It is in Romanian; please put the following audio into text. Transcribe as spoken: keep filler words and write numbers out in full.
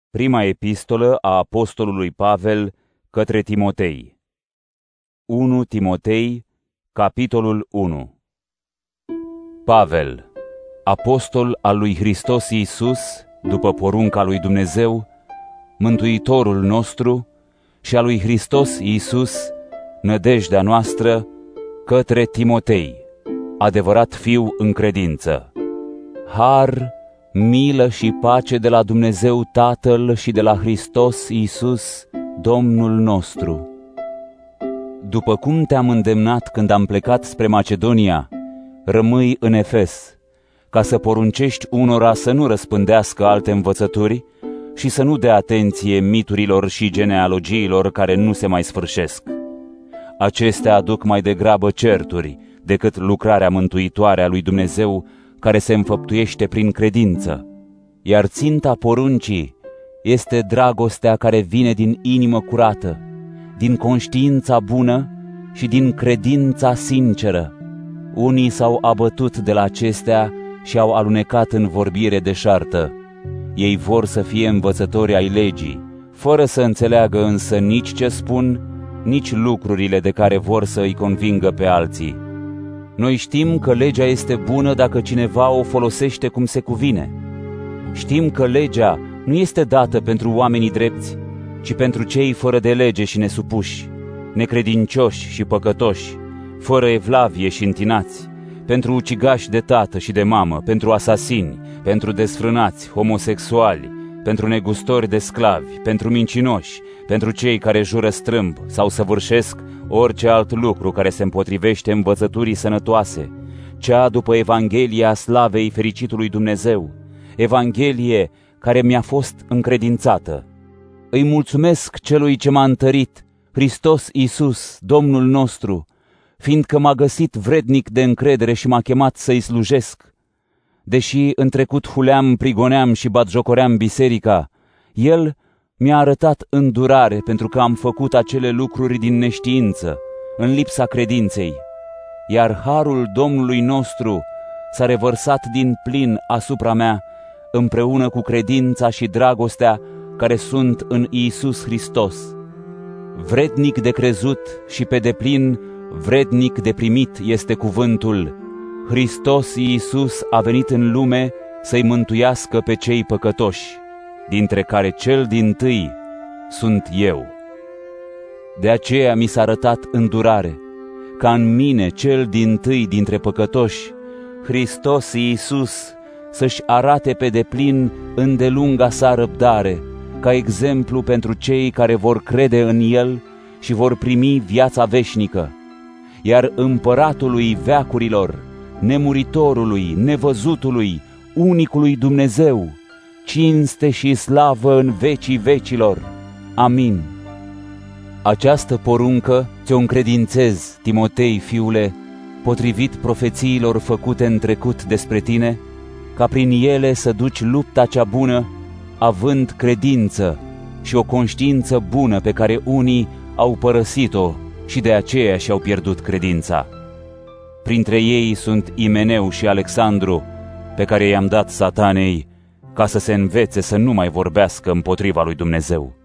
Prima epistolă a apostolului Pavel către Timotei. unu Timotei, capitolul unu. Pavel, apostol al lui Hristos Iisus, după porunca lui Dumnezeu, Mântuitorul nostru, și a lui Hristos Iisus, nădejdea noastră, către Timotei, adevărat fiu în credință. Har, milă și pace de la Dumnezeu Tatăl și de la Hristos Iisus, Domnul nostru. După cum te-am îndemnat când am plecat spre Macedonia, rămâi în Efes, ca să poruncești unora să nu răspândească alte învățături și să nu dea atenție miturilor și genealogiilor care nu se mai sfârșesc. Acestea aduc mai degrabă certuri decât lucrarea mântuitoare a lui Dumnezeu, care se înfăptuiește prin credință. Iar ținta poruncii este dragostea care vine din inimă curată, din conștiința bună și din credința sinceră. Unii s-au abătut de la acestea și au alunecat în vorbire deșartă. Ei vor să fie învățători ai legii, fără să înțeleagă însă nici ce spun, nici lucrurile de care vor să îi convingă pe alții. Noi știm că legea este bună dacă cineva o folosește cum se cuvine. Știm că legea nu este dată pentru oamenii drepți, ci pentru cei fără de lege și nesupuși, necredincioși și păcătoși, fără evlavie și întinați, pentru ucigași de tată și de mamă, pentru asasini, pentru desfrânați, homosexuali, pentru negustori de sclavi, pentru mincinoși, pentru cei care jură strâmb sau săvârșesc orice alt lucru care se împotrivește învățăturii sănătoase, cea după Evanghelia slavei fericitului Dumnezeu, Evanghelie care mi-a fost încredințată. Îi mulțumesc celui ce m-a întărit, Hristos Iisus, Domnul nostru, fiindcă m-a găsit vrednic de încredere și m-a chemat să-i slujesc. Deși în trecut huleam, prigoneam și batjocoream biserica, El mi-a arătat îndurare pentru că am făcut acele lucruri din neștiință, în lipsa credinței, iar harul Domnului nostru s-a revărsat din plin asupra mea, împreună cu credința și dragostea care sunt în Iisus Hristos. Vrednic de crezut și pe deplin vrednic de primit este cuvântul: Hristos Iisus a venit în lume să-i mântuiască pe cei păcătoși, dintre care cel dintâi sunt eu. De aceea mi s-a arătat îndurare, ca în mine, cel dintâi dintre păcătoși, Hristos Iisus să-și arate pe deplin îndelunga sa răbdare, ca exemplu pentru cei care vor crede în El și vor primi viața veșnică. Iar Împăratului veacurilor, nemuritorului, nevăzutului, unicului Dumnezeu, cinste și slavă în vecii vecilor. Amin. Această poruncă ți-o încredințez, Timotei, fiule, potrivit profețiilor făcute în trecut despre tine, ca prin ele să duci lupta cea bună, având credință și o conștiință bună pe care unii au părăsit-o și de aceea și-au pierdut credința. Printre ei sunt Imeneu și Alexandru, pe care i-am dat Satanei, ca să se învețe să nu mai vorbească împotriva lui Dumnezeu.